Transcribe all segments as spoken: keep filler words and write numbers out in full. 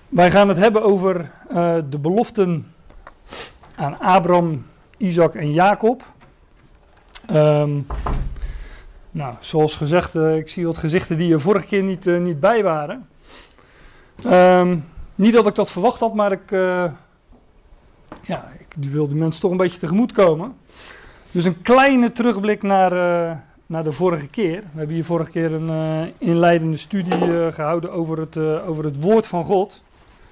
Wij gaan het hebben over uh, de beloften aan Abraham, Isaac en Jacob. Um, nou, zoals gezegd, uh, ik zie wat gezichten die er vorige keer niet, uh, niet bij waren. Um, niet dat ik dat verwacht had, maar ik, uh, ja, ik wil de mensen toch een beetje tegemoet komen. Dus een kleine terugblik naar, uh, naar de vorige keer. We hebben hier vorige keer een uh, inleidende studie uh, gehouden over het, uh, over het woord van God.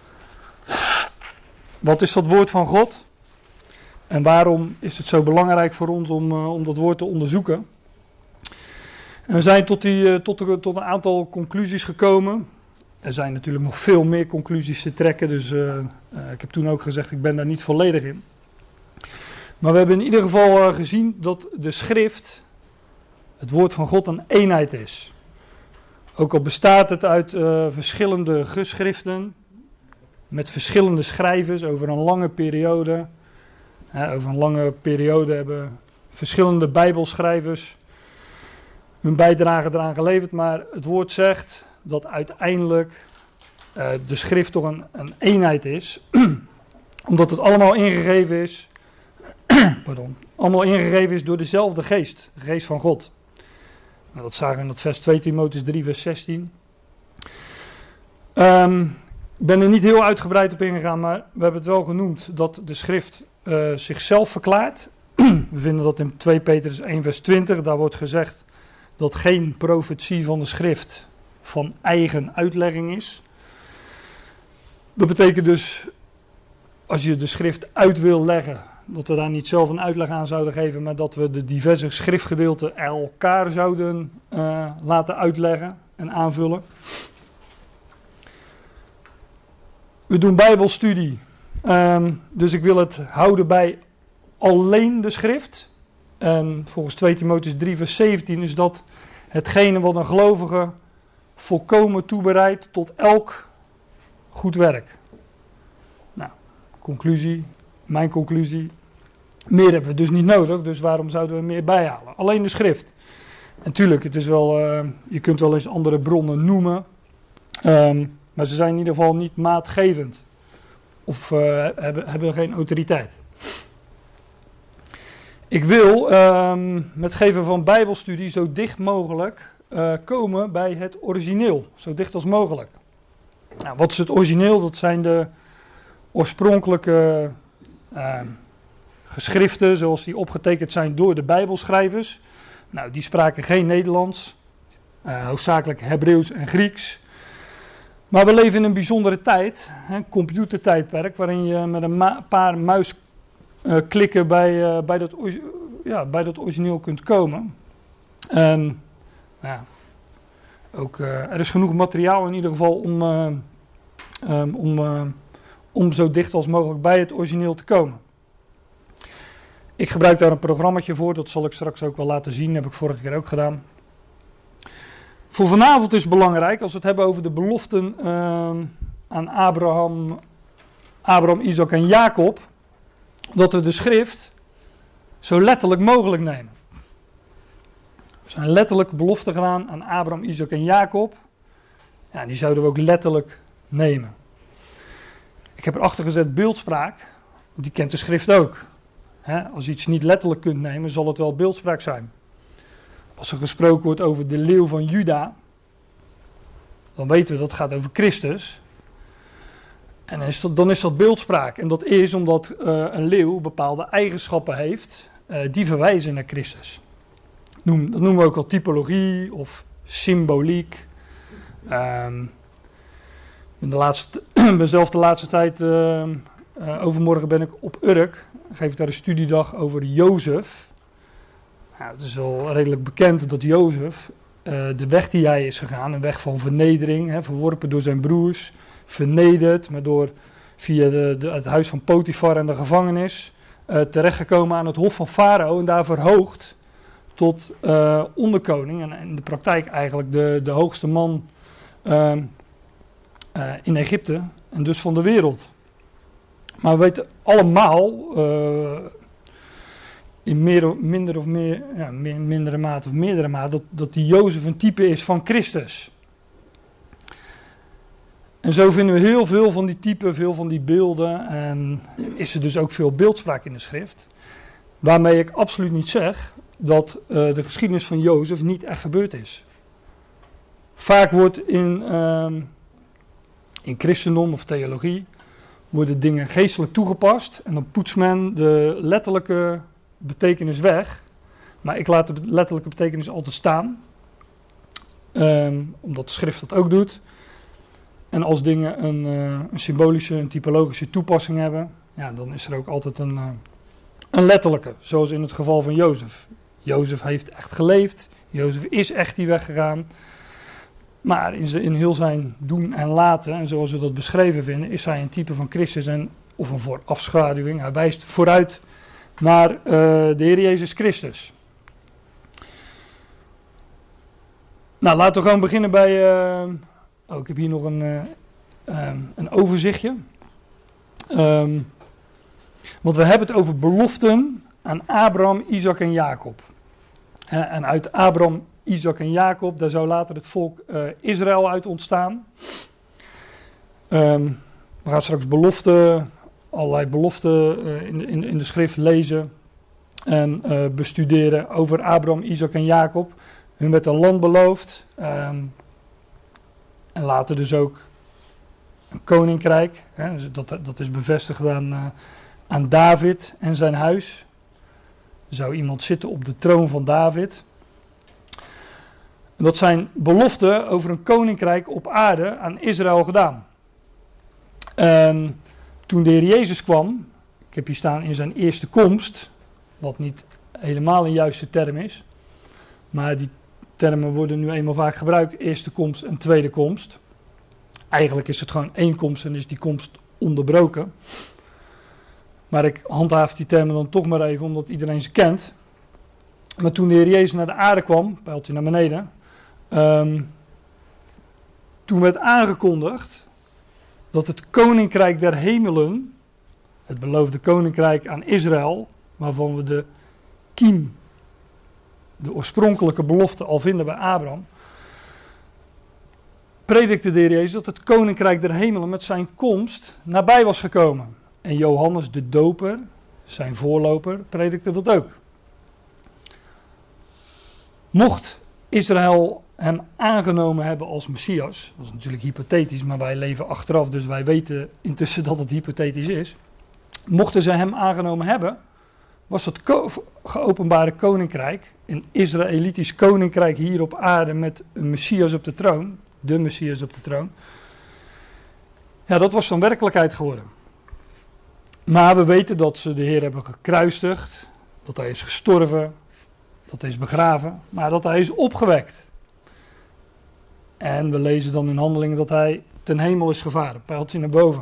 Wat is dat woord van God? En waarom is het zo belangrijk voor ons om, uh, om dat woord te onderzoeken? En we zijn tot, die, uh, tot, de, tot een aantal conclusies gekomen. Er zijn natuurlijk nog veel meer conclusies te trekken, dus uh, uh, ik heb toen ook gezegd, ik ben daar niet volledig in. Maar we hebben in ieder geval uh, gezien dat de schrift, het woord van God, een eenheid is. Ook al bestaat het uit uh, verschillende geschriften, met verschillende schrijvers over een lange periode. Uh, over een lange periode hebben verschillende bijbelschrijvers hun bijdrage eraan geleverd, maar het woord zegt dat uiteindelijk uh, de schrift toch een, een eenheid is, omdat het allemaal ingegeven is, pardon, allemaal ingegeven is door dezelfde geest, de geest van God. Nou, dat zagen we in dat vers twee Timotheüs drie vers zestien. Um, ik ben er niet heel uitgebreid op ingegaan, maar we hebben het wel genoemd dat de schrift uh, zichzelf verklaart. We vinden dat in twee Petrus één vers twintig, daar wordt gezegd dat geen profetie van de schrift van eigen uitlegging is. Dat betekent dus, als je de schrift uit wil leggen, dat we daar niet zelf een uitleg aan zouden geven, maar dat we de diverse schriftgedeelten elkaar zouden uh, laten uitleggen en aanvullen. We doen bijbelstudie, um, dus ik wil het houden bij alleen de schrift. En volgens twee Timotheüs drie vers zeventien is dat hetgene wat een gelovige volkomen toebereidt tot elk goed werk. Nou, conclusie, mijn conclusie. Meer hebben we dus niet nodig, dus waarom zouden we meer bijhalen? Alleen de schrift. En tuurlijk, het is wel, uh, je kunt wel eens andere bronnen noemen, um, maar ze zijn in ieder geval niet maatgevend. Of uh, hebben, hebben geen autoriteit. Ik wil um, met geven van bijbelstudie zo dicht mogelijk uh, komen bij het origineel. Zo dicht als mogelijk. Nou, wat is het origineel? Dat zijn de oorspronkelijke uh, geschriften zoals die opgetekend zijn door de bijbelschrijvers. Nou, die spraken geen Nederlands. Uh, hoofdzakelijk Hebreeuws en Grieks. Maar we leven in een bijzondere tijd. Een computertijdperk waarin je met een ma- paar muis Uh, klikken bij, uh, bij, dat, ja, bij dat origineel kunt komen. Um, ja, ook, uh, er is genoeg materiaal in ieder geval om, uh, um, om, uh, om zo dicht als mogelijk bij het origineel te komen. Ik gebruik daar een programmaatje voor, dat zal ik straks ook wel laten zien, dat heb ik vorige keer ook gedaan. Voor vanavond is het belangrijk, als we het hebben over de beloften uh, aan Abraham, Abraham, Isaac en Jacob, dat we de schrift zo letterlijk mogelijk nemen. Er zijn letterlijk beloften gedaan aan Abraham, Isaac en Jacob. Ja, die zouden we ook letterlijk nemen. Ik heb erachter gezet beeldspraak, want die kent de schrift ook. He, als je iets niet letterlijk kunt nemen, zal het wel beeldspraak zijn. Als er gesproken wordt over de leeuw van Juda, dan weten we dat het gaat over Christus. En dan is, dat, dan is dat beeldspraak. En dat is omdat uh, een leeuw bepaalde eigenschappen heeft uh, die verwijzen naar Christus. Noem, dat noemen we ook al typologie of symboliek. Um, in de laatste, mezelf de laatste tijd, uh, uh, overmorgen ben ik op Urk. Dan geef ik daar een studiedag over Jozef. Nou, het is wel redelijk bekend dat Jozef uh, de weg die hij is gegaan, een weg van vernedering, hè, verworpen door zijn broers, vernederd, maar door via de, de, het huis van Potifar en de gevangenis uh, terechtgekomen aan het hof van Farao en daar verhoogd tot uh, onderkoning en in de praktijk eigenlijk de, de hoogste man uh, uh, in Egypte en dus van de wereld. Maar we weten allemaal uh, in meer, minder of meer, ja, mindere mate of meerdere mate dat, dat die Jozef een type is van Christus. En zo vinden we heel veel van die typen, veel van die beelden. En is er dus ook veel beeldspraak in de schrift. Waarmee ik absoluut niet zeg dat uh, de geschiedenis van Jozef niet echt gebeurd is. Vaak wordt in, uh, in christendom of theologie worden dingen geestelijk toegepast. En dan poetst men de letterlijke betekenis weg. Maar ik laat de letterlijke betekenis altijd staan. Um, omdat de schrift dat ook doet. En als dingen een, uh, een symbolische, een typologische toepassing hebben, ja, dan is er ook altijd een, uh, een letterlijke. Zoals in het geval van Jozef. Jozef heeft echt geleefd. Jozef is echt die weg gegaan. Maar in, zijn, in heel zijn doen en laten, en zoals we dat beschreven vinden, is hij een type van Christus en, of een voorafschaduwing. Hij wijst vooruit naar uh, de Heer Jezus Christus. Nou, laten we gewoon beginnen bij... Uh, oh, ik heb hier nog een, uh, um, een overzichtje. Um, want we hebben het over beloften aan Abraham, Isaac en Jacob. Uh, en uit Abraham, Isaac en Jacob, daar zou later het volk uh, Israël uit ontstaan. Um, we gaan straks beloften, allerlei beloften uh, in, in, in de schrift lezen en uh, bestuderen over Abraham, Isaac en Jacob. Hun werd een land beloofd um, en later dus ook een koninkrijk. Hè, dus dat, dat is bevestigd aan, uh, aan David en zijn huis. Er zou iemand zitten op de troon van David. En dat zijn beloften over een koninkrijk op aarde aan Israël gedaan. En toen de Heer Jezus kwam, ik heb hier staan in zijn eerste komst, wat niet helemaal een juiste term is, maar die termen worden nu eenmaal vaak gebruikt, eerste komst en tweede komst. Eigenlijk is het gewoon één komst en is die komst onderbroken. Maar ik handhaaf die termen dan toch maar even, omdat iedereen ze kent. Maar toen de Heer Jezus naar de aarde kwam, pijltje naar beneden, um, toen werd aangekondigd dat het koninkrijk der hemelen, het beloofde koninkrijk aan Israël, waarvan we de kiem, de oorspronkelijke belofte al vinden bij Abraham, predikte de Heer Jezus dat het koninkrijk der hemelen met zijn komst nabij was gekomen. En Johannes de Doper, zijn voorloper, predikte dat ook. Mocht Israël hem aangenomen hebben als Messias, dat is natuurlijk hypothetisch, maar wij leven achteraf, dus wij weten intussen dat het hypothetisch is. Mochten ze hem aangenomen hebben, was het ko- geopenbare koninkrijk, een Israëlitisch koninkrijk hier op aarde met een Messias op de troon, de Messias op de troon. Ja, dat was dan werkelijkheid geworden. Maar we weten dat ze de Heer hebben gekruisigd, dat hij is gestorven, dat hij is begraven, maar dat hij is opgewekt. En we lezen dan in Handelingen dat hij ten hemel is gevaren, pijltje naar boven.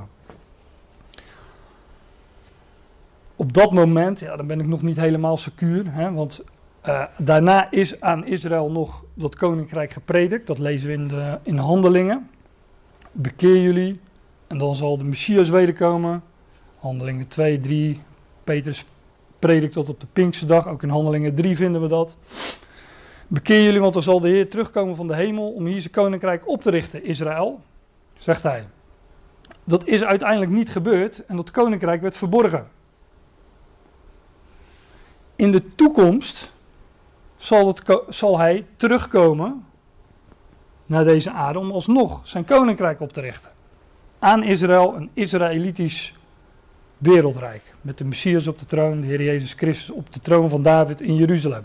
Op dat moment, ja, dan ben ik nog niet helemaal secuur, hè, want uh, daarna is aan Israël nog dat koninkrijk gepredikt, dat lezen we in, de, in Handelingen. Bekeer jullie en dan zal de Messias wederkomen. Handelingen twee, drie, Petrus predikt dat op de Pinksterdag, ook in Handelingen drie vinden we dat. Bekeer jullie, want dan zal de Heer terugkomen van de hemel om hier zijn koninkrijk op te richten, Israël, zegt hij. Dat is uiteindelijk niet gebeurd en dat koninkrijk werd verborgen. In de toekomst zal, het, zal hij terugkomen naar deze aarde om alsnog zijn koninkrijk op te richten. Aan Israël, een Israëlitisch wereldrijk. Met de Messias op de troon, de Heer Jezus Christus op de troon van David in Jeruzalem.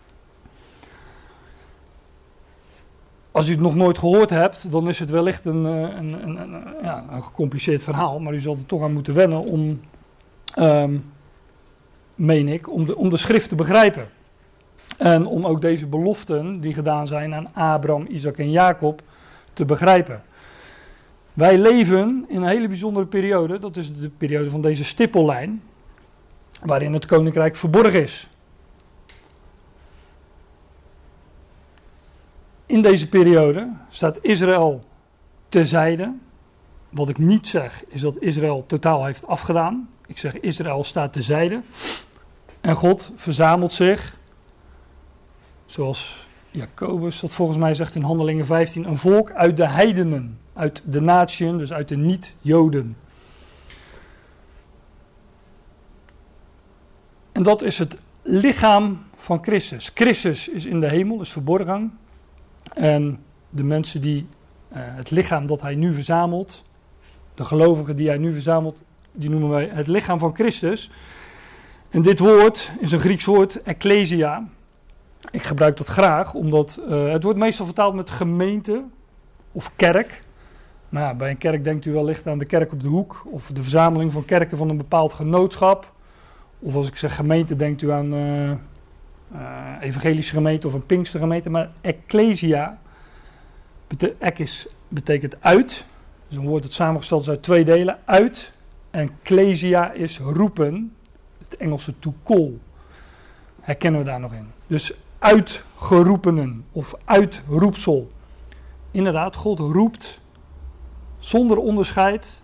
Als u het nog nooit gehoord hebt, dan is het wellicht een, een, een, een, ja, een gecompliceerd verhaal. Maar u zult er toch aan moeten wennen om, um, meen ik, om de, om de schrift te begrijpen. En om ook deze beloften die gedaan zijn aan Abraham, Isaac en Jacob te begrijpen. Wij leven in een hele bijzondere periode, dat is de periode van deze stippellijn, waarin het koninkrijk verborgen is. In deze periode staat Israël terzijde. Wat ik niet zeg, is dat Israël totaal heeft afgedaan. Ik zeg Israël staat terzijde. En God verzamelt zich, zoals Jacobus dat volgens mij zegt in Handelingen vijftien, een volk uit de heidenen. uit de natieën, dus uit de niet-Joden. En dat is het lichaam van Christus. Christus is in de hemel, is verborgen. En de mensen die, uh, het lichaam dat hij nu verzamelt, de gelovigen die hij nu verzamelt, die noemen wij het lichaam van Christus. En dit woord is een Grieks woord, ecclesia. Ik gebruik dat graag, omdat uh, het wordt meestal vertaald met gemeente of kerk. Maar ja, bij een kerk denkt u wellicht aan de kerk op de hoek, of de verzameling van kerken van een bepaald genootschap. Of als ik zeg gemeente, denkt u aan uh, uh, evangelische gemeente of een Pinkstergemeente. Maar ecclesia, bete- ekis betekent uit. Dus een woord dat samengesteld is uit twee delen. Uit. En ecclesia is roepen. Het Engelse to call. Herkennen we daar nog in. Dus uitgeroepenen of uitroepsel. Inderdaad, God roept zonder onderscheid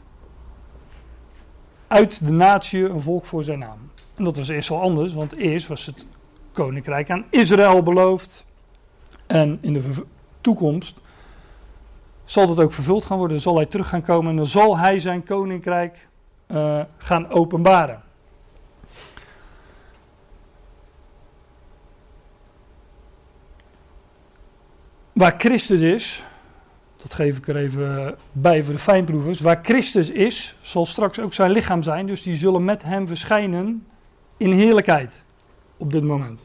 uit de natie een volk voor zijn naam. En dat was eerst wel anders, want eerst was het koninkrijk aan Israël beloofd. En in de v- toekomst zal dat ook vervuld gaan worden. Dan zal hij terug gaan komen en dan zal hij zijn koninkrijk uh, gaan openbaren. Waar Christus is, dat geef ik er even bij voor de fijnproevers. Waar Christus is, zal straks ook zijn lichaam zijn. Dus die zullen met hem verschijnen in heerlijkheid op dit moment.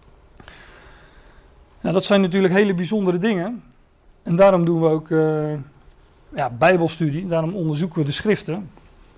Ja, dat zijn natuurlijk hele bijzondere dingen. En daarom doen we ook uh, ja, bijbelstudie. Daarom onderzoeken we de schriften.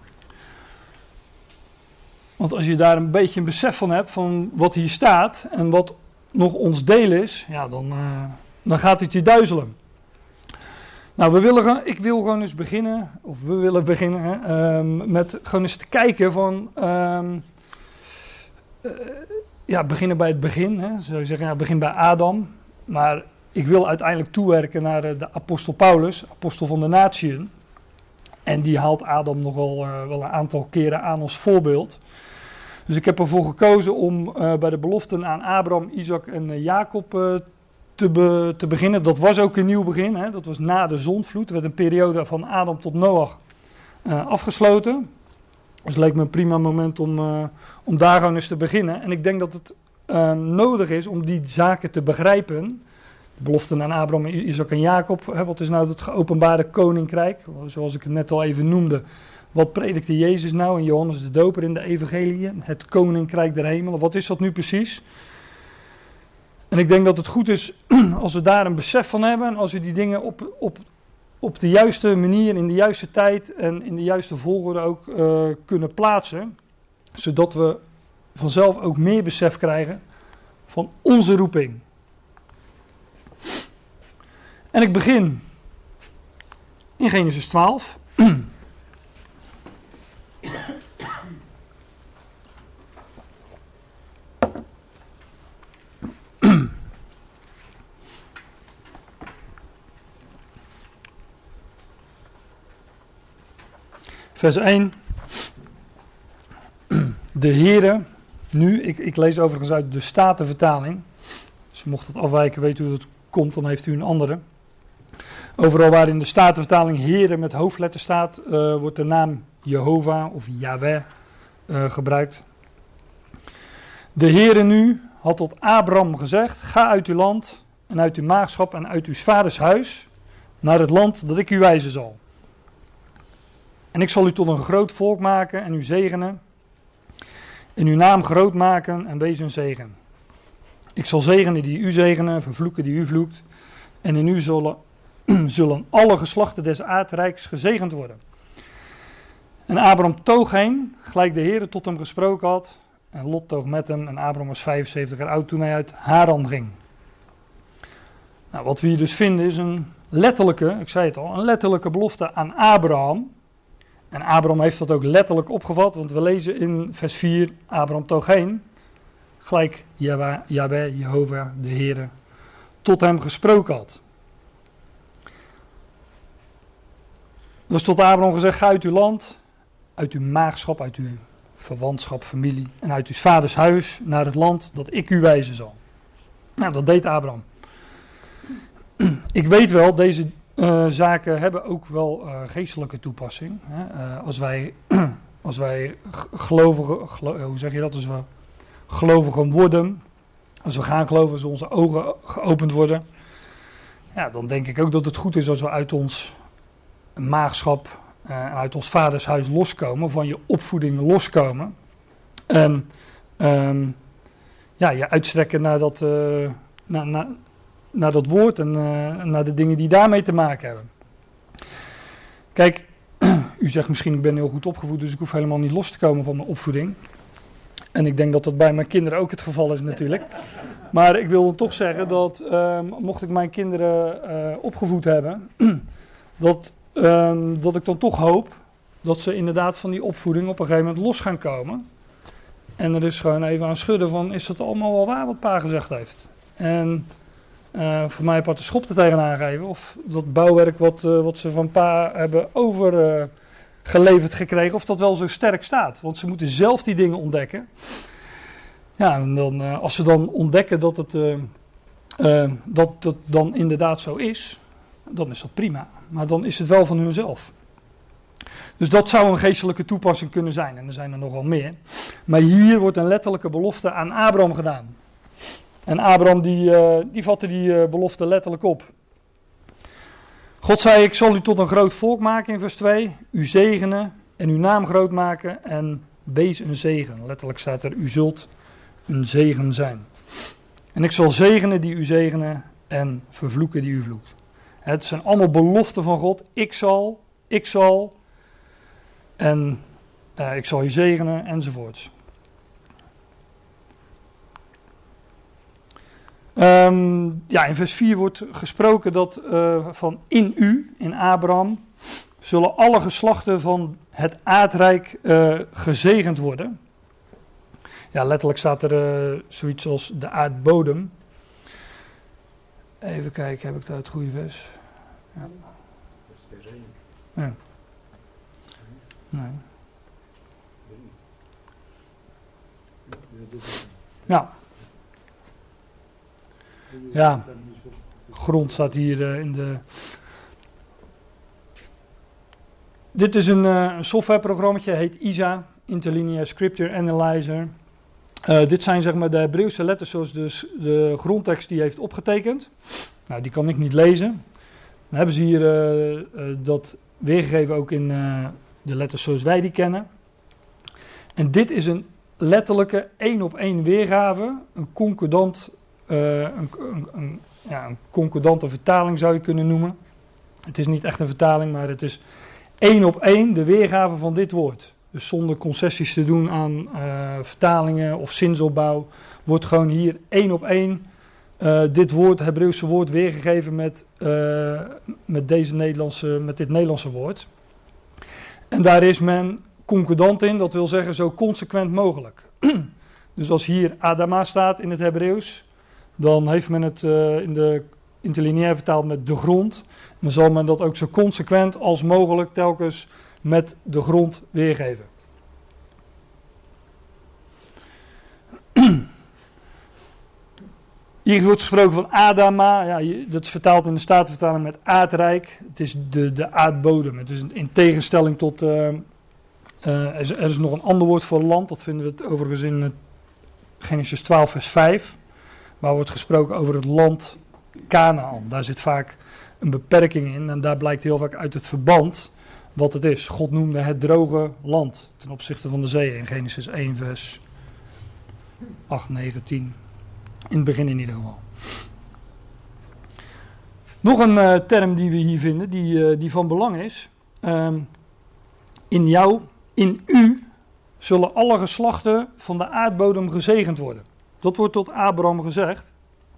Want als je daar een beetje een besef van hebt van wat hier staat en wat nog ons deel is, ja, dan, uh, dan gaat het je duizelen. Nou, we willen, ik wil gewoon eens beginnen, of we willen beginnen hè, um, met gewoon eens te kijken van, um, uh, ja, beginnen bij het begin. Hè. Zou je zeggen, ja, begin bij Adam. Maar ik wil uiteindelijk toewerken naar uh, de apostel Paulus, apostel van de natieën. En die haalt Adam nogal uh, wel een aantal keren aan als voorbeeld. Dus ik heb ervoor gekozen om uh, bij de beloften aan Abraham, Isaac en uh, Jacob uh, te, be, te beginnen. Dat was ook een nieuw begin. Hè? Dat was na de zondvloed. Er werd een periode van Adam tot Noach uh, afgesloten. Dus het leek me een prima moment om, uh, om daar gewoon eens te beginnen. En ik denk dat het uh, nodig is om die zaken te begrijpen. De beloften aan Abraham, Isaac en Jacob. Hè? Wat is nou het geopenbaarde koninkrijk? Zoals ik het net al even noemde. Wat predikte Jezus nou en Johannes de Doper in de evangelie? Het koninkrijk der hemelen. Wat is dat nu precies? En ik denk dat het goed is als we daar een besef van hebben. En als we die dingen op, op, op de juiste manier, in de juiste tijd en in de juiste volgorde ook uh, kunnen plaatsen. Zodat we vanzelf ook meer besef krijgen van onze roeping. En ik begin in Genesis twaalf. Vers één. De Heere, nu, ik, ik lees overigens uit de Statenvertaling. Dus mocht het afwijken, weet u hoe het komt, dan heeft u een andere. Overal waar in de Statenvertaling Heere met hoofdletter staat, uh, wordt de naam Jehovah of Yahweh uh, gebruikt. De Heere nu had tot Abraham gezegd, ga uit uw land en uit uw maagschap en uit uw vaders huis naar het land dat ik u wijzen zal. En ik zal u tot een groot volk maken en u zegenen. En uw naam groot maken en wees een zegen. Ik zal zegenen die u zegenen, vervloeken die u vloekt. En in u zullen, zullen alle geslachten des aardrijks gezegend worden. En Abraham toog heen, gelijk de Heere tot hem gesproken had. En Lot toog met hem en Abraham was vijfenzeventig jaar oud toen hij uit Haran ging. Nou, wat we hier dus vinden is een letterlijke, ik zei het al, een letterlijke belofte aan Abraham. En Abraham heeft dat ook letterlijk opgevat, want we lezen in vers vier, Abraham toog heen, gelijk Yahweh, Yahweh, Jehovah, de Heere, tot hem gesproken had. Er was tot Abraham gezegd, ga uit uw land, uit uw maagschap, uit uw verwantschap, familie en uit uw vaders huis naar het land dat ik u wijzen zal. Nou, dat deed Abraham. Ik weet wel, deze uh, zaken hebben ook wel uh, geestelijke toepassing. Hè? Uh, als wij, als wij gelovigen, gelo- hoe zeg je dat, als we gelovigen worden, als we gaan geloven, als onze ogen geopend worden, ja, dan denk ik ook dat het goed is als we uit ons maagschap en uh, uit ons vadershuis loskomen, van je opvoeding loskomen. En um, ja, je uitstrekken naar dat, uh, naar, naar, naar dat woord en uh, naar de dingen die daarmee te maken hebben. Kijk, u zegt misschien ik ben heel goed opgevoed, dus ik hoef helemaal niet los te komen van mijn opvoeding. En ik denk dat dat bij mijn kinderen ook het geval is natuurlijk. Maar ik wil toch zeggen dat, um, mocht ik mijn kinderen uh, opgevoed hebben, dat, um, dat ik dan toch hoop dat ze inderdaad van die opvoeding op een gegeven moment los gaan komen. En er is gewoon even aan schudden van, is dat allemaal wel waar wat pa gezegd heeft? En uh, voor mij apart de schop er tegenaan geven. Of dat bouwwerk wat, uh, wat ze van pa hebben overgeleverd uh, gekregen, of dat wel zo sterk staat. Want ze moeten zelf die dingen ontdekken. Ja, en dan, uh, als ze dan ontdekken dat het uh, uh, dat, dat dan inderdaad zo is, dan is dat prima. Maar dan is het wel van hunzelf. Dus dat zou een geestelijke toepassing kunnen zijn. En er zijn er nogal meer. Maar hier wordt een letterlijke belofte aan Abraham gedaan. En Abraham die, uh, die vatte die uh, belofte letterlijk op. God zei, ik zal u tot een groot volk maken in vers twee. U zegenen en uw naam groot maken en wees een zegen. Letterlijk staat er, u zult een zegen zijn. En ik zal zegenen die u zegenen en vervloeken die u vloekt. Het zijn allemaal beloften van God. Ik zal, ik zal... En uh, ik zal je zegenen, enzovoort. Um, ja, in vers vier wordt gesproken dat uh, van in u, in Abraham, zullen alle geslachten van het aardrijk uh, gezegend worden. Ja, letterlijk staat er uh, zoiets als de aardbodem. Even kijken, heb ik daar het goede vers? Ja. Ja. Nee. Ja. Ja. Grond staat hier uh, in de... Dit is een, uh, een softwareprogrammaatje, heet I S A, Interlinear Scripture Analyzer. Uh, dit zijn zeg maar de Hebreeuwse letters zoals dus de grondtekst die heeft opgetekend. Nou, die kan ik niet lezen. Dan hebben ze hier uh, uh, dat weergegeven ook in... Uh, de letters zoals wij die kennen. En dit is een letterlijke één op één weergave. Een concordant, uh, een, een, een, ja, een concordante vertaling zou je kunnen noemen. Het is niet echt een vertaling, maar het is één op één de weergave van dit woord. Dus zonder concessies te doen aan uh, vertalingen of zinsopbouw. Wordt gewoon hier één op één uh, dit woord, het Hebreeuwse woord, weergegeven met, uh, met, deze Nederlandse, met dit Nederlandse woord. En daar is men concordant in, dat wil zeggen zo consequent mogelijk. Dus als hier Adama staat in het Hebreeuws, dan heeft men het uh, in de interlineair vertaald met de grond. En dan zal men dat ook zo consequent als mogelijk telkens met de grond weergeven. Hier wordt gesproken van Adama, ja, dat is vertaald in de Statenvertaling met aardrijk. Het is de, de aardbodem. Het is in tegenstelling tot, uh, uh, er, is, er is nog een ander woord voor land, dat vinden we het overigens in het Genesis twaalf vers vijf. Waar wordt gesproken over het land Kanaan. Daar zit vaak een beperking in en daar blijkt heel vaak uit het verband wat het is. God noemde het droge land ten opzichte van de zee in Genesis één vers acht, negen, tien. In het begin in ieder geval. Nog een uh, term die we hier vinden, die, uh, die van belang is. Um, in jou, in u, zullen alle geslachten van de aardbodem gezegend worden. Dat wordt tot Abraham gezegd.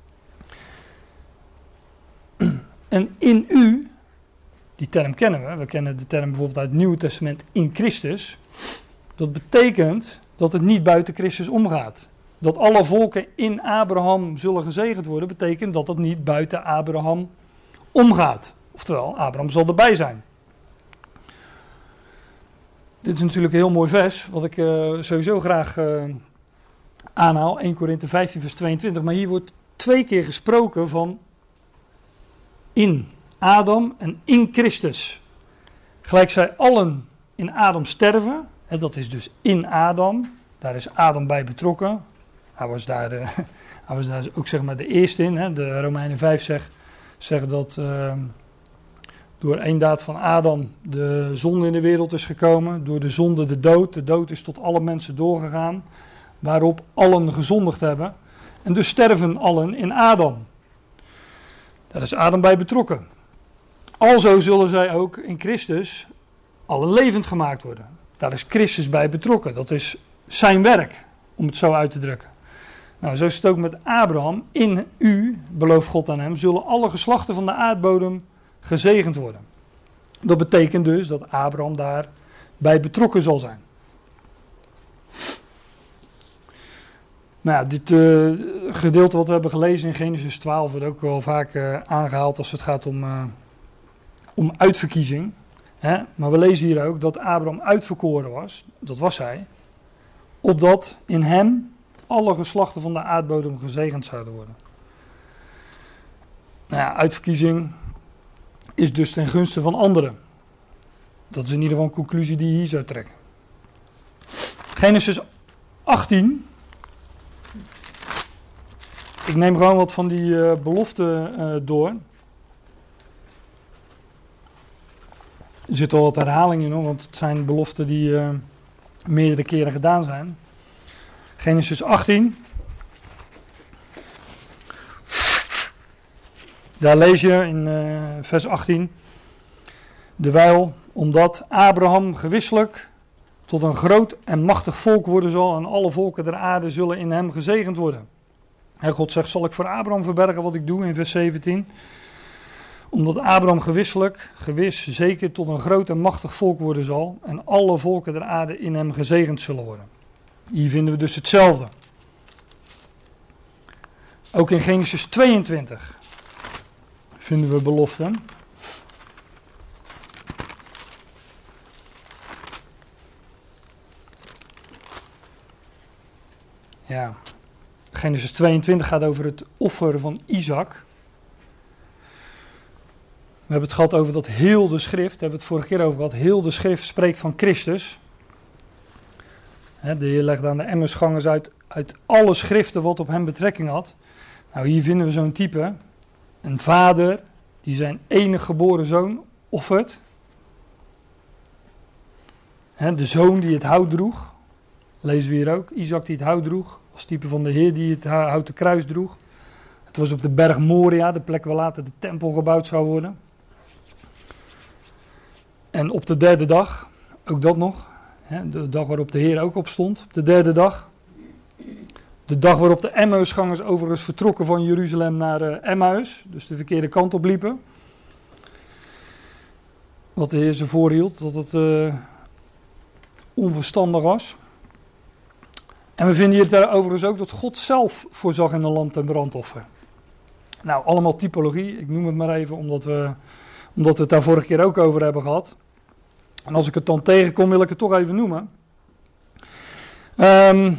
En in u, die term kennen we. We kennen de term bijvoorbeeld uit het Nieuwe Testament in Christus. Dat betekent dat het niet buiten Christus omgaat. Dat alle volken in Abraham zullen gezegend worden, betekent dat het niet buiten Abraham omgaat. Oftewel, Abraham zal erbij zijn. Dit is natuurlijk een heel mooi vers, wat ik uh, sowieso graag uh, aanhaal. eerste Korinthe vijftien vers tweeëntwintig. Maar hier wordt twee keer gesproken van in Adam en in Christus. Gelijk zij allen in Adam sterven, hè, dat is dus in Adam, daar is Adam bij betrokken. Hij was daar, uh, hij was daar ook zeg maar de eerste in. Hè. De Romeinen vijf zegt, zegt dat uh, door één daad van Adam de zonde in de wereld is gekomen. Door de zonde de dood. De dood is tot alle mensen doorgegaan. Waarop allen gezondigd hebben. En dus sterven allen in Adam. Daar is Adam bij betrokken. Alzo zullen zij ook in Christus allen levend gemaakt worden. Daar is Christus bij betrokken. Dat is zijn werk, om het zo uit te drukken. Nou, zo is het ook met Abraham. In u, belooft God aan hem, zullen alle geslachten van de aardbodem gezegend worden. Dat betekent dus dat Abraham daarbij betrokken zal zijn. Nou ja, dit uh, gedeelte wat we hebben gelezen in Genesis twaalf wordt ook wel vaak uh, aangehaald als het gaat om, uh, om uitverkiezing. Hè? Maar we lezen hier ook dat Abraham uitverkoren was, dat was hij, opdat in hem alle geslachten van de aardbodem gezegend zouden worden. Nou ja, uitverkiezing is dus ten gunste van anderen. Dat is in ieder geval een conclusie die je hier zou trekken. Genesis achttien. Ik neem gewoon wat van die uh, beloften uh, door. Er zit al wat herhaling in hoor, want het zijn beloften die uh, meerdere keren gedaan zijn. Genesis achttien. Daar lees je in uh, vers achttien. Dewijl, omdat Abraham gewisselijk tot een groot en machtig volk worden zal en alle volken der aarde zullen in hem gezegend worden. En God zegt, zal ik voor Abraham verbergen wat ik doe in vers zeventien. Omdat Abraham gewisselijk, gewis, zeker tot een groot en machtig volk worden zal en alle volken der aarde in hem gezegend zullen worden. Hier vinden we dus hetzelfde. Ook in Genesis tweeëntwintig vinden we beloften. Ja, Genesis tweeëntwintig gaat over het offer van Isaac. We hebben het gehad over dat heel de schrift, daar hebben we het vorige keer over gehad, heel de schrift spreekt van Christus. De Heer legde aan de emmersgangers uit, uit alle schriften wat op hem betrekking had. Nou, hier vinden we zo'n type, een vader die zijn enige geboren zoon offert. De zoon die het hout droeg, lezen we hier ook, Isaac die het hout droeg, als type van de Heer die het houten kruis droeg. Het was op de berg Moria, de plek waar later de tempel gebouwd zou worden. En op de derde dag, ook dat nog, de dag waarop de Heer ook opstond, op de derde dag. De dag waarop de Emmausgangers overigens vertrokken van Jeruzalem naar uh, Emmaus, dus de verkeerde kant op liepen. Wat de Heer ze voorhield, dat het uh, onverstandig was. En we vinden hier overigens ook dat God zelf voorzag in een lamp en brandoffer. Nou, allemaal typologie, ik noem het maar even omdat we, omdat we het daar vorige keer ook over hebben gehad. En als ik het dan tegenkom wil ik het toch even noemen. Um,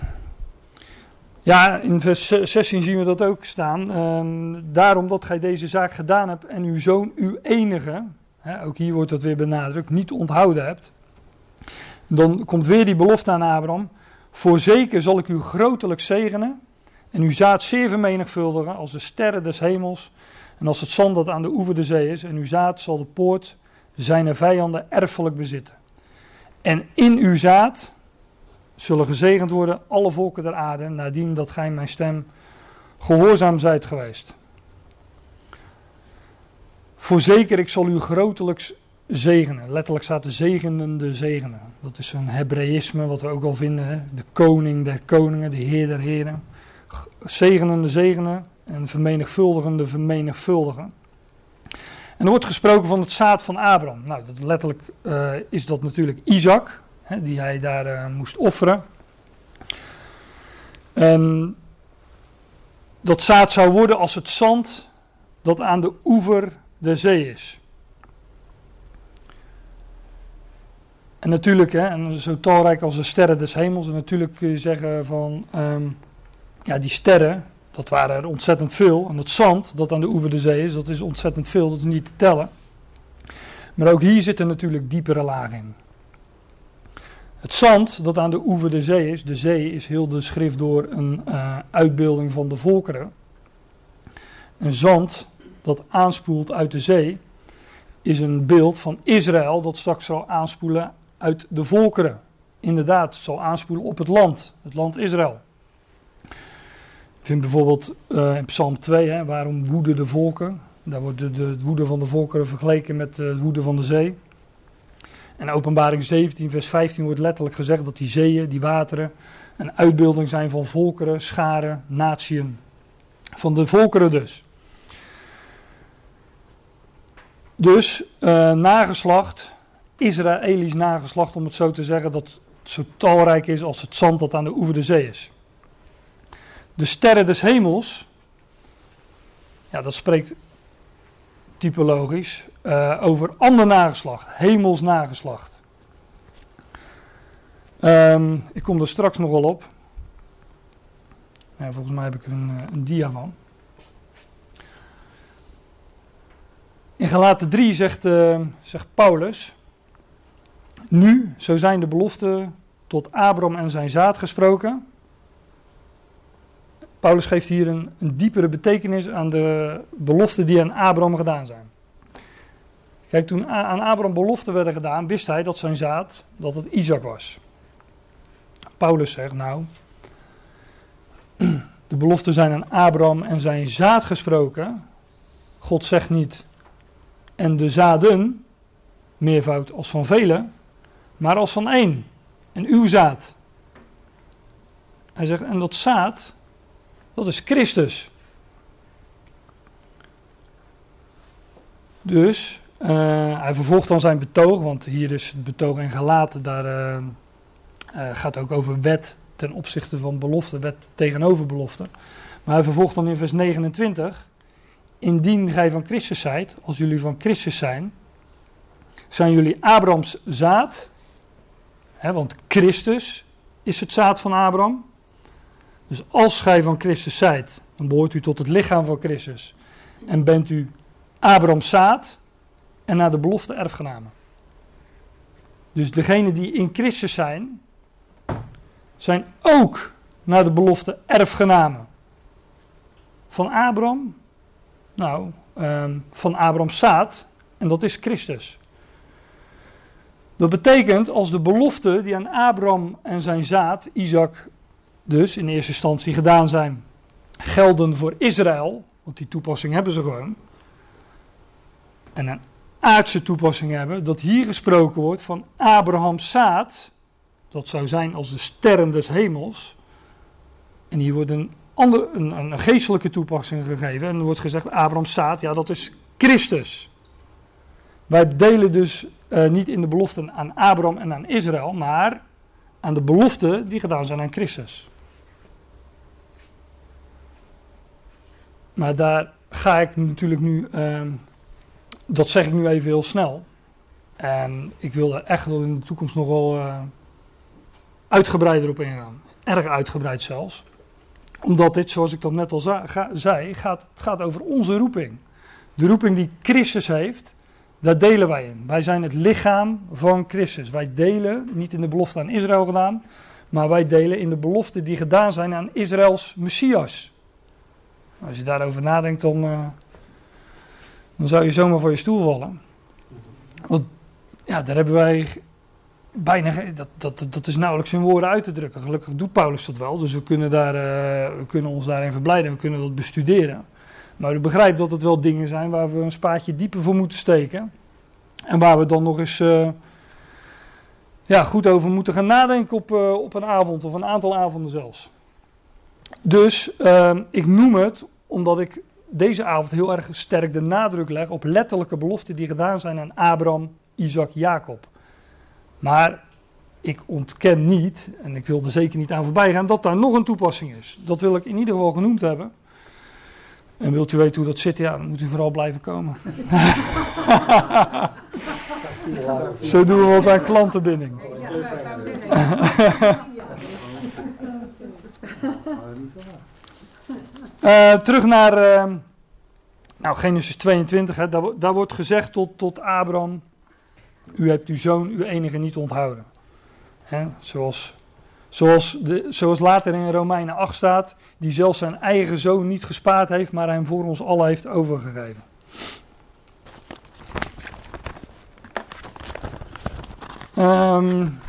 ja, in vers zestien zien we dat ook staan. Um, daarom dat gij deze zaak gedaan hebt en uw zoon, uw enige, hè, ook hier wordt dat weer benadrukt, niet onthouden hebt. Dan komt weer die belofte aan Abraham. Voorzeker zal ik u grotelijk zegenen en uw zaad zeer vermenigvuldigen als de sterren des hemels en als het zand dat aan de oever der zee is. En uw zaad zal de poort zijner vijanden erfelijk bezitten. En in uw zaad zullen gezegend worden alle volken der aarde, nadien dat gij mijn stem gehoorzaam zijt geweest. Voorzeker, ik zal u grotelijk zegenen. Letterlijk staat de zegenende zegenen. Dat is zo'n Hebreïsme wat we ook al vinden. Hè? De koning der koningen, de heer der heren. Zegenende zegenen en vermenigvuldigende vermenigvuldigen. En er wordt gesproken van het zaad van Abraham. Nou, dat letterlijk uh, is dat natuurlijk Isaac, hè, die hij daar uh, moest offeren. En dat zaad zou worden als het zand dat aan de oever der zee is. En natuurlijk, hè, en zo talrijk als de sterren des hemels. En natuurlijk kun je zeggen van, um, ja, die sterren, dat waren er ontzettend veel. En het zand dat aan de oever der zee is, dat is ontzettend veel, dat is niet te tellen. Maar ook hier zitten natuurlijk diepere lagen in. Het zand dat aan de oever der zee is, de zee is heel de schrift door een uh, uitbeelding van de volkeren. Een zand dat aanspoelt uit de zee is een beeld van Israël dat straks zal aanspoelen uit de volkeren. Inderdaad, zal aanspoelen op het land, het land Israël. Ik vind bijvoorbeeld uh, in Psalm twee, hè, waarom woeden de volken? Daar wordt de, de, het woede van de volkeren vergeleken met uh, het woede van de zee. En Openbaring zeventien, vers vijftien wordt letterlijk gezegd dat die zeeën, die wateren, een uitbeelding zijn van volkeren, scharen, natieën. Van de volkeren dus. Dus uh, nageslacht, Israëlisch nageslacht om het zo te zeggen, dat het zo talrijk is als het zand dat aan de oever der zee is. De sterren des hemels, ja, dat spreekt typologisch uh, over ander nageslacht, hemels nageslacht. Um, ik kom er straks nog wel op. Ja, volgens mij heb ik er een, een dia van. In Galaten drie zegt, uh, zegt Paulus, nu, zo zijn de beloften tot Abraham en zijn zaad gesproken. Paulus geeft hier een, een diepere betekenis aan de beloften die aan Abraham gedaan zijn. Kijk, toen aan Abraham beloften werden gedaan, wist hij dat zijn zaad, dat het Isaac was. Paulus zegt, nou, de beloften zijn aan Abraham en zijn zaad gesproken. God zegt niet, en de zaden, meervoud als van velen, maar als van één. En uw zaad. Hij zegt, en dat zaad, dat is Christus. Dus, uh, hij vervolgt dan zijn betoog, want hier is het betoog in Galaten, daar uh, uh, gaat ook over wet ten opzichte van belofte, wet tegenover belofte. Maar hij vervolgt dan in vers negenentwintig, indien gij van Christus zijt, als jullie van Christus zijn, zijn jullie Abrahams zaad, hè, want Christus is het zaad van Abraham. Dus als gij van Christus zijt, dan behoort u tot het lichaam van Christus en bent u Abrahams zaad en naar de belofte erfgenamen. Dus degenen die in Christus zijn, zijn ook naar de belofte erfgenamen. Van Abraham, nou, um, van Abrahams zaad, en dat is Christus. Dat betekent, als de beloften die aan Abraham en zijn zaad, Isaac, dus in eerste instantie gedaan zijn, gelden voor Israël, want die toepassing hebben ze gewoon, en een aardse toepassing hebben, dat hier gesproken wordt van Abrahams zaad, dat zou zijn als de sterren des hemels, en hier wordt een, ander, een, een geestelijke toepassing gegeven, en er wordt gezegd Abrahams zaad, ja dat is Christus. Wij delen dus uh, niet in de beloften aan Abraham en aan Israël, maar aan de beloften die gedaan zijn aan Christus. Maar daar ga ik natuurlijk nu, uh, dat zeg ik nu even heel snel. En ik wil er echt wel in de toekomst nog wel uh, uitgebreider op ingaan. Erg uitgebreid zelfs. Omdat dit, zoals ik dat net al za- ga, zei, gaat, het gaat over onze roeping. De roeping die Christus heeft, daar delen wij in. Wij zijn het lichaam van Christus. Wij delen, niet in de belofte aan Israël gedaan, maar wij delen in de beloften die gedaan zijn aan Israëls Messias. Als je daarover nadenkt, dan, uh, dan zou je zomaar voor je stoel vallen. Want ja, daar hebben wij bijna, dat, dat, dat is nauwelijks in woorden uit te drukken. Gelukkig doet Paulus dat wel, dus we kunnen, daar, uh, we kunnen ons daarin verblijden, we kunnen dat bestuderen. Maar u begrijpt dat het wel dingen zijn waar we een spaatje dieper voor moeten steken. En waar we dan nog eens uh, ja, goed over moeten gaan nadenken op, uh, op een avond of een aantal avonden zelfs. Dus uh, ik noem het omdat ik deze avond heel erg sterk de nadruk leg op letterlijke beloften die gedaan zijn aan Abraham, Isaac, Jacob. Maar ik ontken niet, en ik wil er zeker niet aan voorbij gaan, dat daar nog een toepassing is. Dat wil ik in ieder geval genoemd hebben. En wilt u weten hoe dat zit, ja, dan moet u vooral blijven komen. Zo doen we wat aan klantenbinding. Uh, terug naar uh, nou, Genesis tweeëntwintig. Hè, daar, daar wordt gezegd tot, tot Abraham: u hebt uw zoon, uw enige, niet onthouden. Hè, zoals, zoals, de, zoals later in Romeinen acht staat, die zelfs zijn eigen zoon niet gespaard heeft, maar hem voor ons allen heeft overgegeven. Um,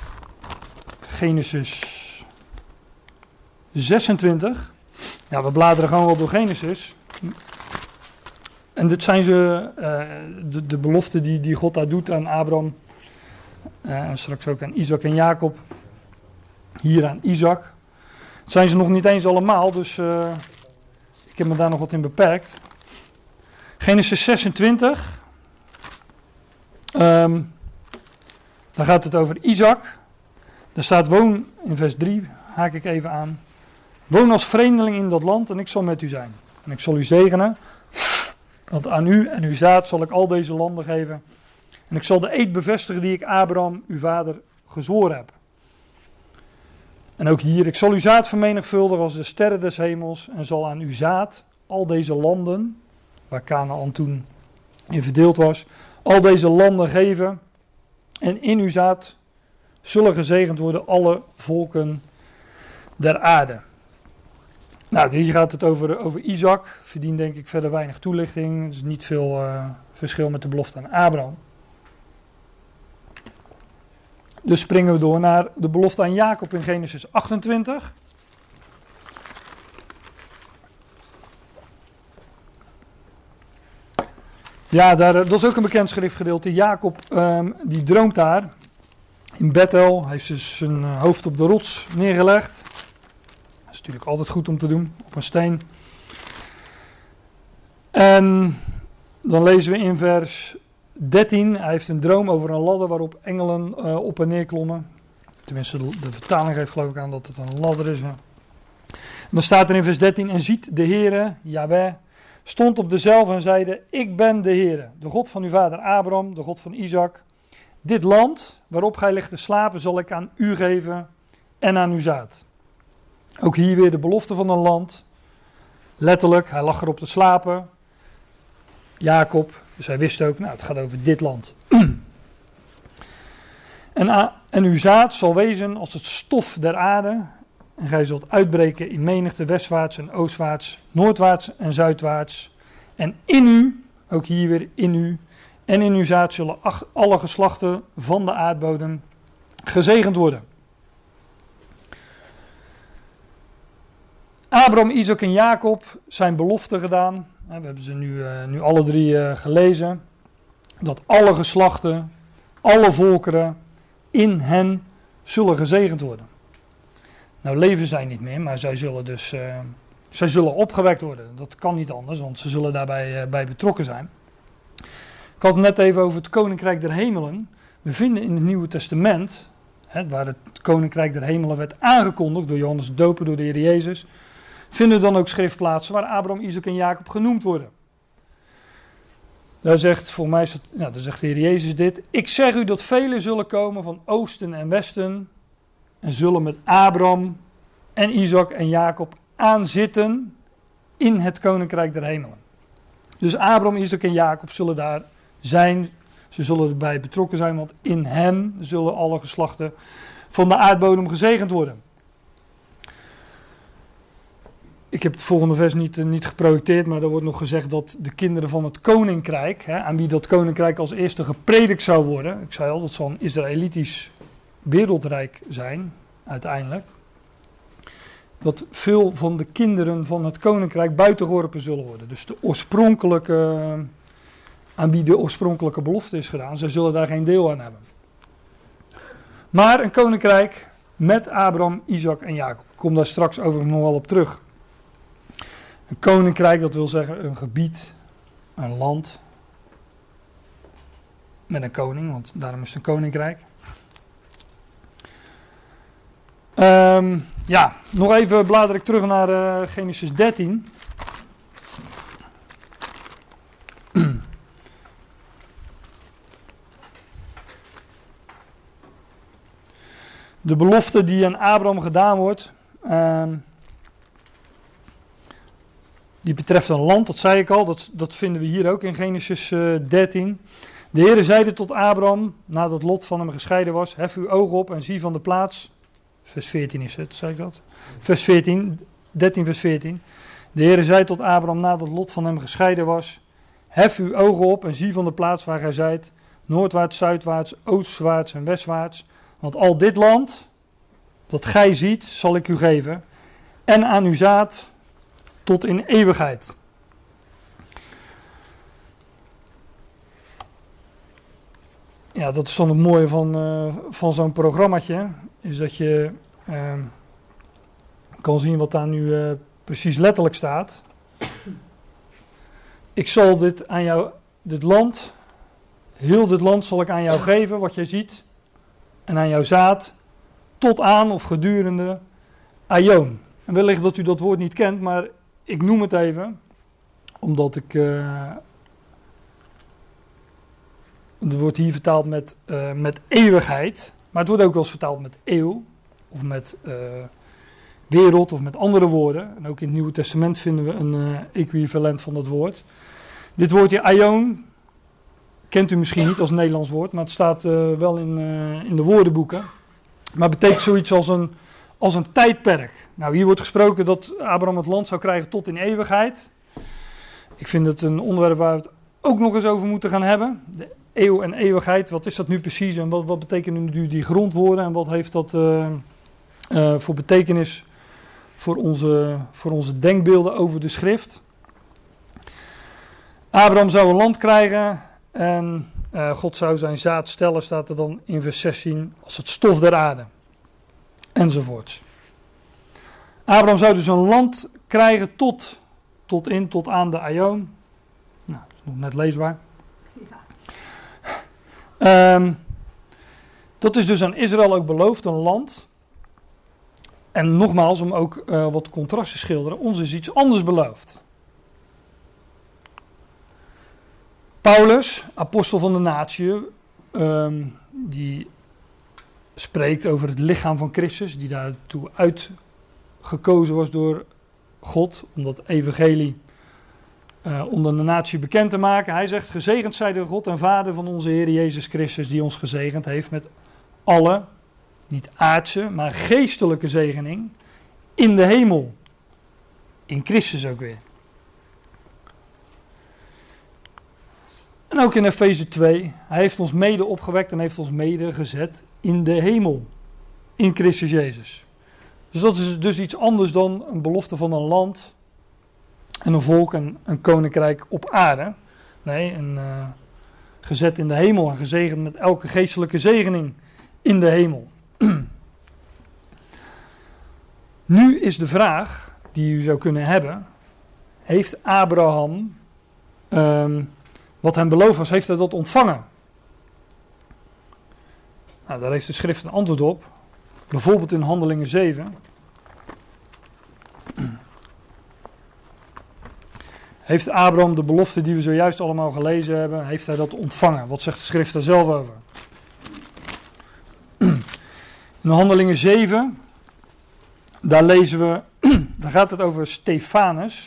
Genesis zesentwintig. Ja, we bladeren gewoon wel door Genesis. En dit zijn ze, uh, de, de beloften die, die God daar doet aan Abraham. Uh, en straks ook aan Isaac en Jacob. Hier aan Isaac. Het zijn ze nog niet eens allemaal, dus uh, ik heb me daar nog wat in beperkt. Genesis zesentwintig. Um, daar gaat het over Isaac. Daar staat woon, in vers drie haak ik even aan. Woon als vreemdeling in dat land en ik zal met u zijn. En ik zal u zegenen, want aan u en uw zaad zal ik al deze landen geven. En ik zal de eed bevestigen die ik Abraham, uw vader, gezworen heb. En ook hier, ik zal uw zaad vermenigvuldigen als de sterren des hemels. En zal aan uw zaad al deze landen, waar Kanaan toen in verdeeld was, al deze landen geven. En in uw zaad zullen gezegend worden alle volken der aarde. Nou, hier gaat het over, over Isaac. Verdient denk ik verder weinig toelichting. Er is niet veel uh, verschil met de belofte aan Abraham. Dus springen we door naar de belofte aan Jacob in Genesis achtentwintig. Ja, daar, dat is ook een bekend schriftgedeelte. Jacob um, die droomt daar in Bethel. Hij heeft dus zijn hoofd op de rots neergelegd. Dat is natuurlijk altijd goed om te doen, op een steen. En dan lezen we in vers dertien. Hij heeft een droom over een ladder waarop engelen uh, op en neer klommen. Tenminste, de, de vertaling geeft geloof ik aan dat het een ladder is. Ja. En dan staat er in vers dertien. En ziet de Heere, Jahweh, stond op dezelfde en zeide: ik ben de Heere, de God van uw vader Abraham, de God van Isaac. Dit land waarop gij ligt te slapen zal ik aan u geven en aan uw zaad. Ook hier weer de belofte van een land. Letterlijk, hij lag erop te slapen. Jacob, dus hij wist ook, nou het gaat over dit land. en, a, en uw zaad zal wezen als het stof der aarde. En gij zult uitbreken in menigte westwaarts en oostwaarts, noordwaarts en zuidwaarts. En in u, ook hier weer in u, en in uw zaad zullen ach, alle geslachten van de aardbodem gezegend worden. Abraham, Isaac en Jacob zijn beloften gedaan. We hebben ze nu, uh, nu alle drie uh, gelezen. Dat alle geslachten, alle volkeren in hen zullen gezegend worden. Nou leven zij niet meer, maar zij zullen dus uh, zij zullen opgewekt worden. Dat kan niet anders, want ze zullen daarbij uh, bij betrokken zijn. Ik had het net even over het Koninkrijk der Hemelen. We vinden in het Nieuwe Testament, hè, waar het Koninkrijk der Hemelen werd aangekondigd door Johannes de Doper, door de Heer Jezus, vinden we dan ook schriftplaatsen waar Abraham, Isaac en Jacob genoemd worden. Daar zegt, voor mij is het, nou, daar zegt de Heer Jezus dit: ik zeg u dat velen zullen komen van oosten en westen en zullen met Abraham en Isaac en Jacob aanzitten in het Koninkrijk der Hemelen. Dus Abraham, Isaac en Jacob zullen daar zijn. Ze zullen erbij betrokken zijn, want in hen zullen alle geslachten van de aardbodem gezegend worden. Ik heb het volgende vers niet, uh, niet geprojecteerd, maar er wordt nog gezegd dat de kinderen van het koninkrijk, hè, aan wie dat koninkrijk als eerste gepredikt zou worden. Ik zei al, dat zal een Israëlitisch wereldrijk zijn, uiteindelijk. Dat veel van de kinderen van het koninkrijk buitengeworpen zullen worden. Dus de oorspronkelijke, aan wie de oorspronkelijke belofte is gedaan, zij zullen daar geen deel aan hebben. Maar een koninkrijk met Abraham, Isaac en Jacob. Ik kom daar straks overigens nog wel op terug. Een koninkrijk, dat wil zeggen een gebied, een land, met een koning, want daarom is het een koninkrijk. Um, ja, nog even blader ik terug naar uh, Genesis dertien. De belofte die aan Abraham gedaan wordt. Um, die betreft een land, dat zei ik al, dat, dat vinden we hier ook in Genesis uh, dertien. De Heere zeide tot Abraham, nadat Lot van hem gescheiden was, hef uw ogen op en zie van de plaats. Vers veertien is het, zei ik dat? Vers veertien, dertien vers veertien. De Heere zei tot Abraham, nadat Lot van hem gescheiden was, hef uw ogen op en zie van de plaats waar gij zijt, noordwaarts, zuidwaarts, oostwaarts en westwaarts. Want al dit land, dat gij ziet, zal ik u geven, en aan uw zaad tot in eeuwigheid. Ja, dat is dan het mooie van, uh, van zo'n programmaatje, is dat je uh, kan zien wat daar nu uh, precies letterlijk staat. Ik zal dit aan jou, dit land, heel dit land zal ik aan jou geven, wat jij ziet, en aan jouw zaad, tot aan of gedurende aion. En wellicht dat u dat woord niet kent, maar ik noem het even, omdat ik, uh, het wordt hier vertaald met, uh, met eeuwigheid, maar het wordt ook wel eens vertaald met eeuw, of met uh, wereld, of met andere woorden. En ook in het Nieuwe Testament vinden we een uh, equivalent van dat woord. Dit woordje aion kent u misschien niet als Nederlands woord, maar het staat uh, wel in, uh, in de woordenboeken. Maar het betekent zoiets als een, als een tijdperk. Nou, hier wordt gesproken dat Abraham het land zou krijgen tot in eeuwigheid. Ik vind het een onderwerp waar we het ook nog eens over moeten gaan hebben. De eeuw en eeuwigheid, wat is dat nu precies en wat, wat betekenen nu die grondwoorden en wat heeft dat uh, uh, voor betekenis voor onze, voor onze denkbeelden over de schrift. Abraham zou een land krijgen en uh, God zou zijn zaad stellen, staat er dan in vers zestien, als het stof der aarde. Enzovoorts. Abraham zou dus een land krijgen tot, tot in, tot aan de aion. Nou, dat is nog net leesbaar. Ja. Um, dat is dus aan Israël ook beloofd, een land. En nogmaals, om ook uh, wat contrast te schilderen, ons is iets anders beloofd. Paulus, apostel van de natie, um, die spreekt over het lichaam van Christus, die daartoe uitgekozen was door God, om dat evangelie uh, onder de natie bekend te maken. Hij zegt, gezegend zij de God en Vader van onze Heer Jezus Christus, die ons gezegend heeft met alle, niet aardse, maar geestelijke zegening in de hemel. In Christus ook weer. En ook in Efeze twee, hij heeft ons mede opgewekt en heeft ons mede gezet in de hemel. In Christus Jezus. Dus dat is dus iets anders dan een belofte van een land en een volk en een koninkrijk op aarde. Nee, een, uh, gezet in de hemel en gezegend met elke geestelijke zegening in de hemel. Nu is de vraag die u zou kunnen hebben, heeft Abraham, um, wat hem beloofd was, heeft hij dat ontvangen? Nou, daar heeft de schrift een antwoord op. Bijvoorbeeld in Handelingen zeven. Heeft Abraham de belofte die we zojuist allemaal gelezen hebben, heeft hij dat ontvangen? Wat zegt de schrift daar zelf over? In Handelingen zeven, daar lezen we, daar gaat het over Stefanus.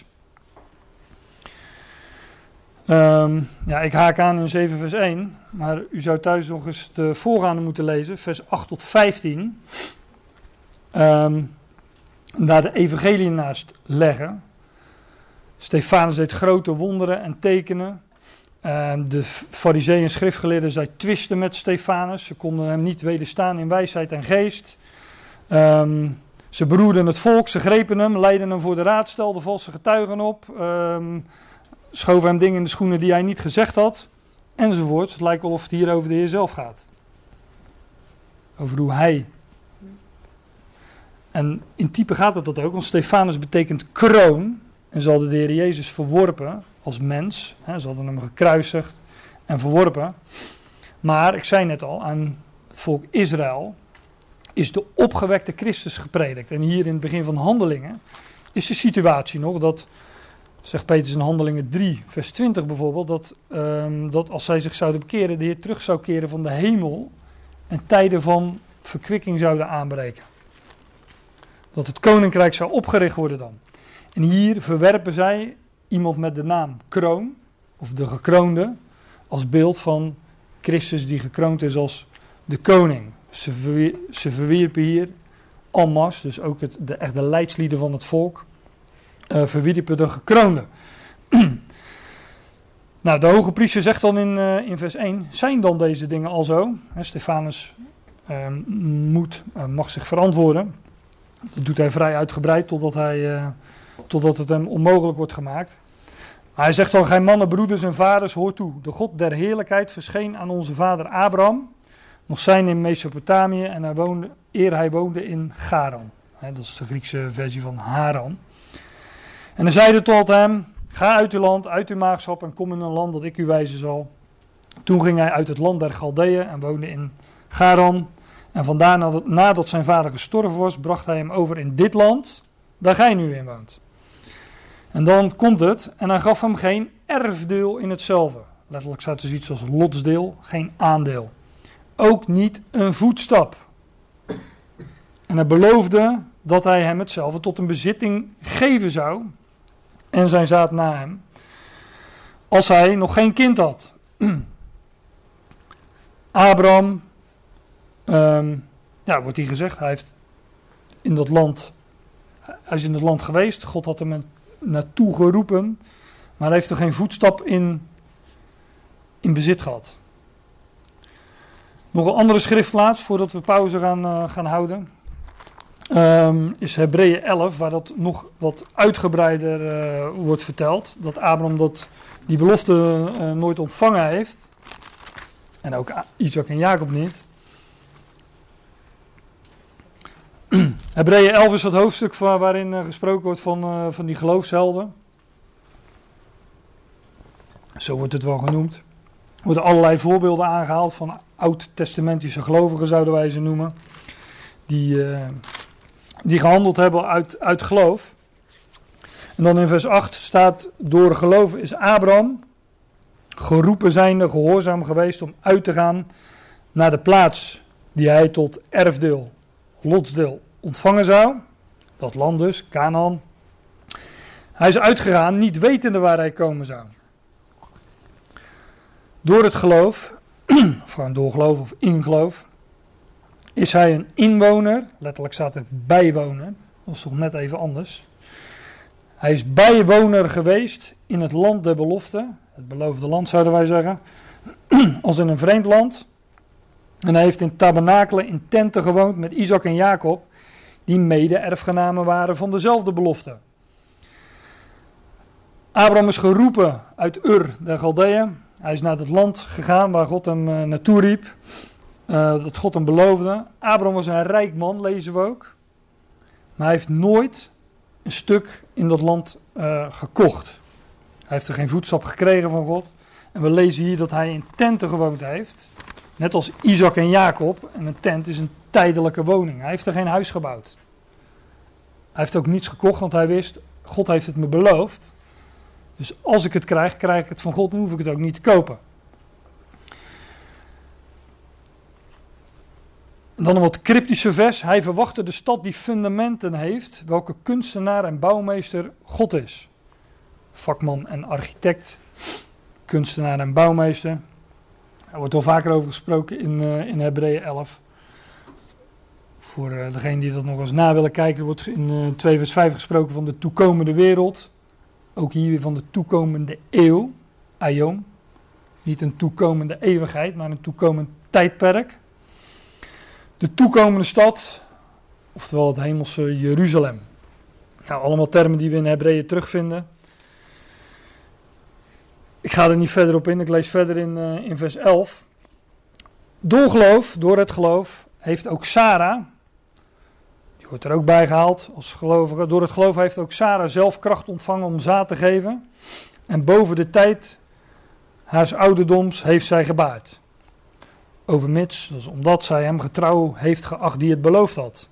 Um, ja, ik haak aan in zeven vers één, maar u zou thuis nog eens de voorgaande moeten lezen, vers acht tot vijftien. Um, daar de evangelie naast leggen. Stefanus deed grote wonderen en tekenen. Um, de farizeeën en schriftgeleerden, zij twisten met Stefanus. Ze konden hem niet wederstaan in wijsheid en geest. Um, ze beroerden het volk, ze grepen hem, leidden hem voor de raad, stelden valse getuigen op. Um, schoven hem dingen in de schoenen die hij niet gezegd had. Enzovoort. Het lijkt wel of het hier over de Heer zelf gaat. Over hoe hij. En in type gaat het dat ook, want Stefanus betekent kroon. En ze hadden de Heer Jezus verworpen als mens. Hè, ze hadden hem gekruisigd en verworpen. Maar, ik zei net al, aan het volk Israël is de opgewekte Christus gepredikt. En hier in het begin van Handelingen is de situatie nog dat, zegt Petrus in Handelingen drie, vers twintig bijvoorbeeld, dat, um, dat als zij zich zouden bekeren, de Heer terug zou keren van de hemel en tijden van verkwikking zouden aanbreken. Dat het koninkrijk zou opgericht worden dan. En hier verwerpen zij iemand met de naam kroon, of de gekroonde, als beeld van Christus die gekroond is als de koning. Ze, verwier, ze verwierpen hier en masse, dus ook het, de, echt de leidslieden van het volk, uh, verwierpen de gekroonde. Nou, de hoge priester zegt dan in, uh, in vers één, zijn dan deze dingen al zo? He, Stefanus uh, moet, uh, mag zich verantwoorden. Dat doet hij vrij uitgebreid totdat, hij, uh, totdat het hem onmogelijk wordt gemaakt. Maar hij zegt dan, gij mannen, broeders en vaders, hoort toe. De God der heerlijkheid verscheen aan onze vader Abraham, nog zijn in Mesopotamië en hij woonde, eer hij woonde in Charan. He, dat is de Griekse versie van Haran. En hij zeide tot hem, ga uit uw land, uit uw maagschap en kom in een land dat ik u wijzen zal. Toen ging hij uit het land der Galdeeën en woonde in Charan. En vandaar nadat, nadat zijn vader gestorven was, bracht hij hem over in dit land, daar gij nu in woont. En dan komt het, en hij gaf hem geen erfdeel in hetzelfde. Letterlijk staat dus iets als lotsdeel, geen aandeel. Ook niet een voetstap. En hij beloofde dat hij hem hetzelfde tot een bezitting geven zou, en zijn zaad na hem, als hij nog geen kind had. Abraham, um, ja, wordt hier gezegd, hij heeft in dat land, hij is in het land geweest, God had hem naartoe geroepen, maar hij heeft er geen voetstap in, in bezit gehad. Nog een andere schriftplaats, voordat we pauze gaan, uh, gaan houden, um, is Hebreeën elf, waar dat nog wat uitgebreider uh, wordt verteld. Dat Abraham dat, die belofte uh, nooit ontvangen heeft. En ook Isaac en Jacob niet. Hebreeën elf is het hoofdstuk waarin uh, gesproken wordt van, uh, van die geloofshelden. Zo wordt het wel genoemd. Er worden allerlei voorbeelden aangehaald van oud-testamentische gelovigen, zouden wij ze noemen. Die, uh, die gehandeld hebben uit, uit geloof. En dan in vers acht staat, door geloof is Abraham geroepen zijnde, gehoorzaam geweest om uit te gaan naar de plaats die hij tot erfdeel, lotsdeel ontvangen zou. Dat land dus, Kanaan. Hij is uitgegaan, niet wetende waar hij komen zou. Door het geloof, of gewoon door geloof of in geloof, is hij een inwoner, letterlijk staat er bijwoner, dat is toch net even anders. Hij is bijwoner geweest in het land der belofte, het beloofde land zouden wij zeggen, als in een vreemd land. En hij heeft in tabernakelen, in tenten gewoond met Isaac en Jacob, die mede-erfgenamen waren van dezelfde belofte. Abraham is geroepen uit Ur der Galdeeën. Hij is naar het land gegaan waar God hem uh, naartoe riep, uh, dat God hem beloofde. Abraham was een rijk man, lezen we ook. Maar hij heeft nooit een stuk in dat land uh, gekocht. Hij heeft er geen voetstap gekregen van God. En we lezen hier dat hij in tenten gewoond heeft. Net als Isaac en Jacob. En een tent is een tijdelijke woning. Hij heeft er geen huis gebouwd. Hij heeft ook niets gekocht, want hij wist, God heeft het me beloofd. Dus als ik het krijg, krijg ik het van God en hoef ik het ook niet te kopen. En dan een wat cryptische vers. Hij verwachtte de stad die fundamenten heeft, welke kunstenaar en bouwmeester God is. Vakman en architect, kunstenaar en bouwmeester. Er wordt wel vaker over gesproken in, uh, in Hebreeën elf. Voor uh, degenen die dat nog eens na willen kijken, er wordt in uh, twee vers vijf gesproken van de toekomende wereld. Ook hier weer van de toekomende eeuw, aion. Niet een toekomende eeuwigheid, maar een toekomend tijdperk. De toekomende stad, oftewel het hemelse Jeruzalem. Nou, allemaal termen die we in Hebreeën terugvinden. Ik ga er niet verder op in, ik lees verder in, uh, in vers elf. Door geloof, door het geloof, heeft ook Sarah, die wordt er ook bij gehaald als gelovige, door het geloof heeft ook Sarah zelf kracht ontvangen om zaad te geven. En boven de tijd haars ouderdoms heeft zij gebaard. Overmits, dus omdat zij hem getrouw heeft geacht die het beloofd had.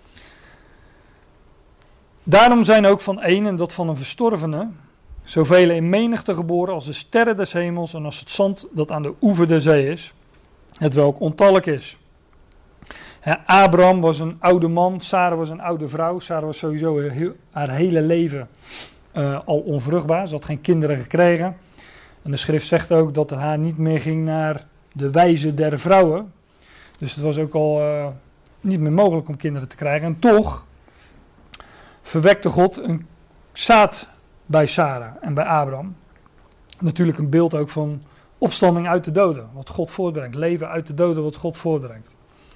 Daarom zijn ook van één en dat van een verstorvene, zoveel in menigte geboren als de sterren des hemels en als het zand dat aan de oever der zee is, het welk ontallijk is. Ja, Abraham was een oude man, Sarah was een oude vrouw. Sarah was sowieso heel, haar hele leven uh, al onvruchtbaar. Ze had geen kinderen gekregen. En de schrift zegt ook dat het haar niet meer ging naar de wijze der vrouwen. Dus het was ook al uh, niet meer mogelijk om kinderen te krijgen. En toch verwekte God een zaad bij Sarah en bij Abraham. Natuurlijk een beeld ook van opstanding uit de doden, wat God voortbrengt. Leven uit de doden, wat God voortbrengt.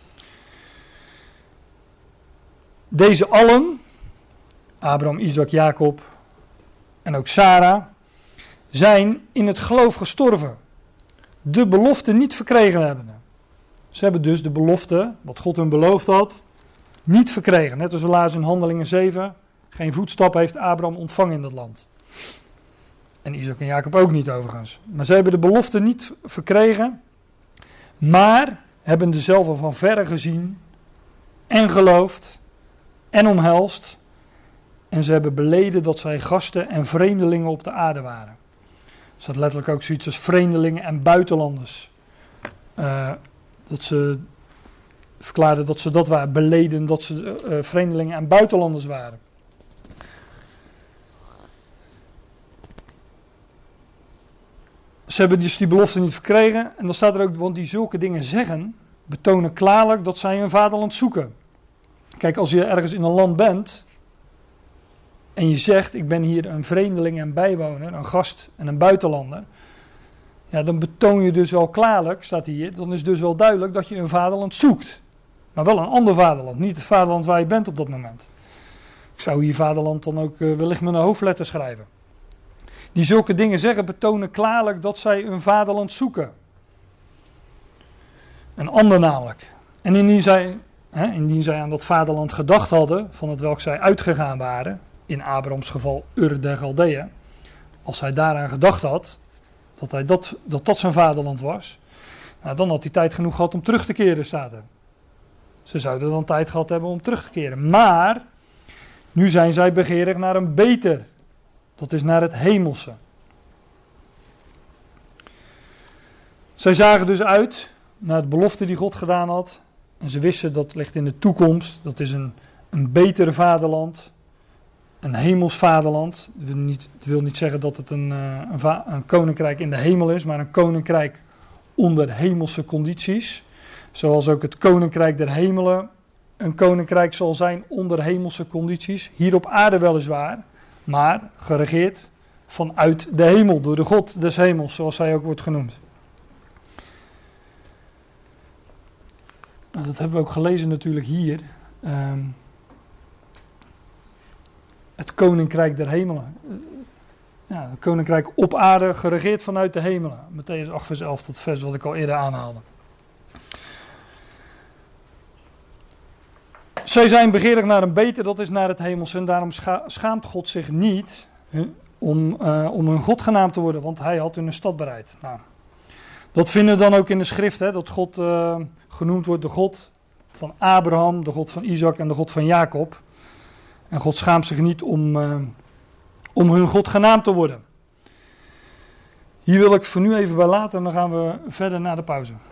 Deze allen, Abraham, Isaac, Jacob en ook Sarah, zijn in het geloof gestorven. De belofte niet verkregen hebben. Ze hebben dus de belofte, wat God hun beloofd had, niet verkregen. Net als we lazen in Handelingen zeven, geen voetstap heeft Abraham ontvangen in dat land. En Isaac en Jacob ook niet overigens. Maar ze hebben de belofte niet verkregen, maar hebben dezelfde van verre gezien en geloofd en omhelst. En ze hebben beleden dat zij gasten en vreemdelingen op de aarde waren. Er staat letterlijk ook zoiets als vreemdelingen en buitenlanders. Uh, dat ze verklaarden dat ze dat waren, beleden dat ze uh, vreemdelingen en buitenlanders waren. Ze hebben dus die belofte niet verkregen. En dan staat er ook, want die zulke dingen zeggen, betonen klaarlijk dat zij hun vaderland zoeken. Kijk, als je ergens in een land bent en je zegt, ik ben hier een vreemdeling en bijwoner, een gast en een buitenlander. Ja, dan betoon je dus wel klaarlijk, staat hier, dan is dus wel duidelijk dat je een vaderland zoekt. Maar wel een ander vaderland, niet het vaderland waar je bent op dat moment. Ik zou hier vaderland dan ook uh, wellicht met een hoofdletter schrijven. Die zulke dingen zeggen, betonen klaarlijk dat zij een vaderland zoeken. Een ander namelijk. En indien zij, hè, indien zij aan dat vaderland gedacht hadden, van het welk zij uitgegaan waren, in Abrahams geval Ur der Galdeeën, als hij daaraan gedacht had, dat, hij dat, dat dat zijn vaderland was, nou, dan had hij tijd genoeg gehad om terug te keren, staat er. Ze zouden dan tijd gehad hebben om terug te keren. Maar, nu zijn zij begeerig naar een beter. Dat is naar het hemelse. Zij zagen dus uit naar de belofte die God gedaan had. En ze wisten dat ligt in de toekomst. Dat is een, een betere vaderland. Een hemels vaderland. Het wil niet, het wil niet zeggen dat het een, een, va- een koninkrijk in de hemel is. Maar een koninkrijk onder hemelse condities. Zoals ook het koninkrijk der hemelen een koninkrijk zal zijn onder hemelse condities. Hier op aarde weliswaar. Maar geregeerd vanuit de hemel, door de God des hemels, zoals hij ook wordt genoemd. Nou, dat hebben we ook gelezen natuurlijk hier. Um, het koninkrijk der hemelen. Uh, ja, het koninkrijk op aarde, geregeerd vanuit de hemelen. Mattheüs acht vers elf, dat vers wat ik al eerder aanhaalde. Zij zijn begeerig naar een beter, dat is naar het hemelse. En daarom scha- schaamt God zich niet om, uh, om hun God genaamd te worden, want hij had hun een stad bereid. Nou, dat vinden we dan ook in de schrift, hè, dat God uh, genoemd wordt de God van Abraham, de God van Isaac en de God van Jacob. En God schaamt zich niet om, uh, om hun God genaamd te worden. Hier wil ik voor nu even bij laten en dan gaan we verder naar de pauze.